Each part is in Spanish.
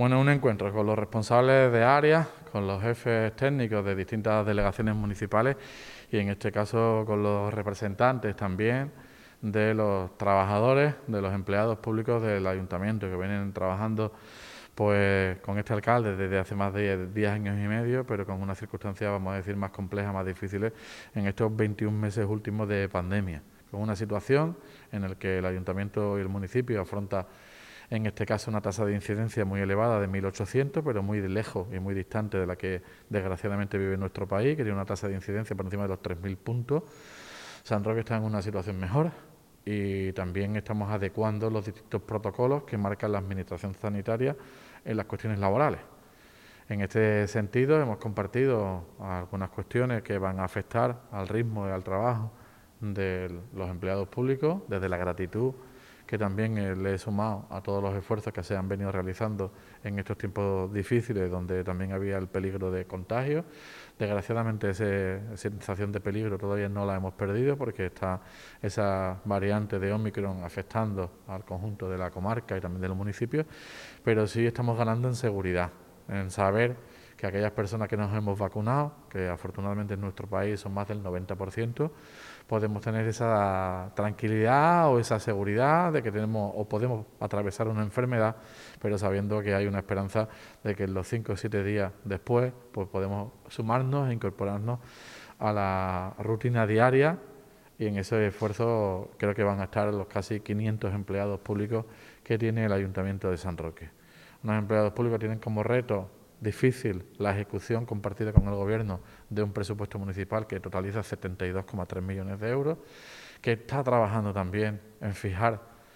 Bueno, un encuentro con los responsables de áreas, con los jefes técnicos de distintas delegaciones municipales y en este caso con los representantes también de los trabajadores, de los empleados públicos del ayuntamiento que vienen trabajando pues con este alcalde desde hace más de 10 años y medio, pero con unas circunstancias, vamos a decir, más complejas, más difíciles en estos 21 meses últimos de pandemia, con una situación en la que el ayuntamiento y el municipio afronta en este caso una tasa de incidencia muy elevada de 1.800, pero muy lejos y muy distante de la que desgraciadamente vive nuestro país, que tiene una tasa de incidencia por encima de los 3.000 puntos. San Roque está en una situación mejor y también estamos adecuando los distintos protocolos que marca la Administración sanitaria en las cuestiones laborales. En este sentido hemos compartido algunas cuestiones que van a afectar al ritmo y al trabajo de los empleados públicos, desde la gratitud que también le he sumado a todos los esfuerzos que se han venido realizando en estos tiempos difíciles, donde también había el peligro de contagio. Desgraciadamente esa sensación de peligro todavía no la hemos perdido porque está esa variante de Ómicron afectando al conjunto de la comarca y también del municipio, pero sí estamos ganando en seguridad, en saber que aquellas personas que nos hemos vacunado, que afortunadamente en nuestro país son más del 90%, podemos tener esa tranquilidad o esa seguridad de que tenemos o podemos atravesar una enfermedad, pero sabiendo que hay una esperanza de que en los 5 o 7 días después pues podemos sumarnos e incorporarnos a la rutina diaria, y en ese esfuerzo creo que van a estar los casi 500 empleados públicos que tiene el Ayuntamiento de San Roque. Unos empleados públicos tienen como reto difícil la ejecución compartida con el Gobierno de un presupuesto municipal que totaliza 72,3 millones de euros, que está trabajando también en fijar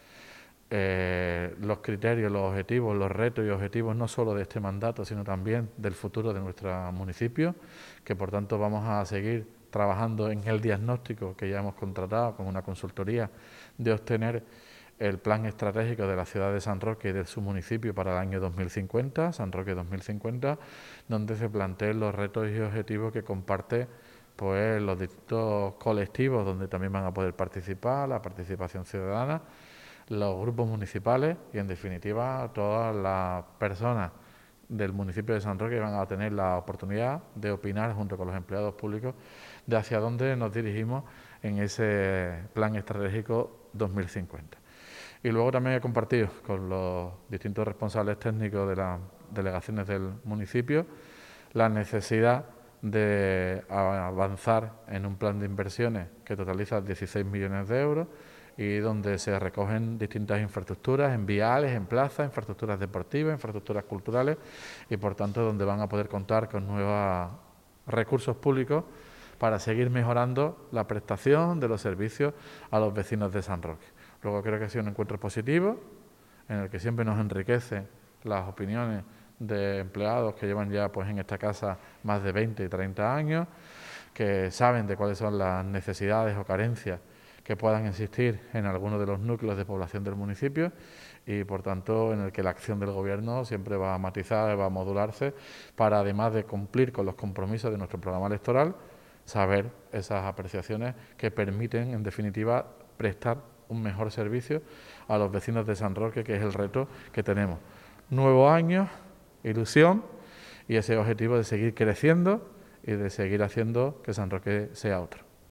los criterios, los objetivos, los retos y objetivos no solo de este mandato, sino también del futuro de nuestro municipio, que por tanto vamos a seguir trabajando en el diagnóstico que ya hemos contratado con una consultoría de obtener el plan estratégico de la ciudad de San Roque y de su municipio para el año 2050, San Roque 2050, donde se planteen los retos y objetivos que comparte pues los distintos colectivos donde también van a poder participar, la participación ciudadana, los grupos municipales y en definitiva todas las personas del municipio de San Roque van a tener la oportunidad de opinar junto con los empleados públicos de hacia dónde nos dirigimos en ese plan estratégico 2050. Y luego también he compartido con los distintos responsables técnicos de las delegaciones del municipio la necesidad de avanzar en un plan de inversiones que totaliza 16 millones de euros y donde se recogen distintas infraestructuras en viales, en plazas, infraestructuras deportivas, infraestructuras culturales y por tanto donde van a poder contar con nuevos recursos públicos para seguir mejorando la prestación de los servicios a los vecinos de San Roque. Luego creo que ha sido un encuentro positivo, en el que siempre nos enriquece las opiniones de empleados que llevan ya pues en esta casa más de 20 y 30 años, que saben de cuáles son las necesidades o carencias que puedan existir en algunos de los núcleos de población del municipio y por tanto en el que la acción del Gobierno siempre va a matizar, va a modularse para, además de cumplir con los compromisos de nuestro programa electoral, saber esas apreciaciones que permiten en definitiva prestar un mejor servicio a los vecinos de San Roque, que es el reto que tenemos. Nuevo año, ilusión y ese objetivo de seguir creciendo y de seguir haciendo que San Roque sea otro.